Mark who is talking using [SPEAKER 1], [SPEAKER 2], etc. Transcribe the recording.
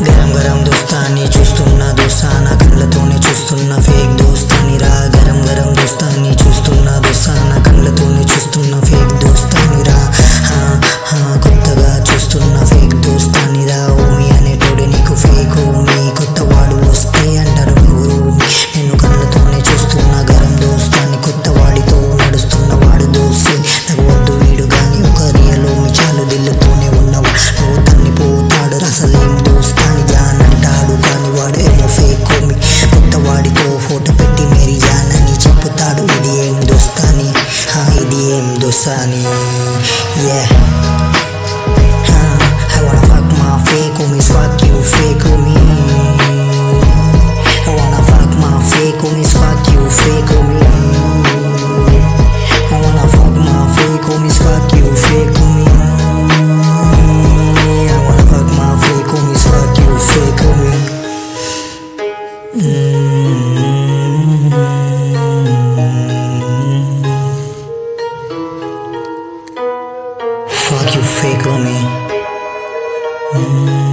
[SPEAKER 1] గరం గరం దోస్తాన్ని చూస్తున్న దోస్తానా కళ్ళతోనే చూస్తున్న ఫేక్ దోస్తాని రా గరం గరం దోస్తాన్ని చూస్తున్న దోస్తానా కళ్ళతోనే చూస్తున్న ఫేక్ దోస్తాని రా కొత్తగా చూస్తున్న ఫేక్ దోస్తాని రా ఓమి అనేటోడే నీకు ఫేక్ ఓమి కొత్త వాడు వస్తే అంటారు నువ్వు నేను కళ్ళతోనే చూస్తున్న గరం దోస్తాన్ని కొత్త వాడితో నడుస్తున్న వాడు దోస్తే నాకు వద్దు వీడు గాని ఒక రియల్ ఓమి చాలు దిల్లుతోనే ఉన్నవా నువ్వు తన్నిపోతాడు అసలేం దోస్తాని జాన్ అంటాడు కానీ వాడు ఏమో ఫేక్ ఓమి కొత్త వాడితో ఫోటో పెట్టి మేరీ జాన్ అని చెప్పుతాడు ఇది ఏం దోస్తాని ఇది ఏం దోస్తాని I wanna fuck my fake homies, fuck you fake homie. I wanna fuck my fake homies, fuck you fake homie. I wanna fuck my fake homies, fuck you fake homie. I wanna fuck my fake homies, fuck you fake homie. Fuck you fake homie.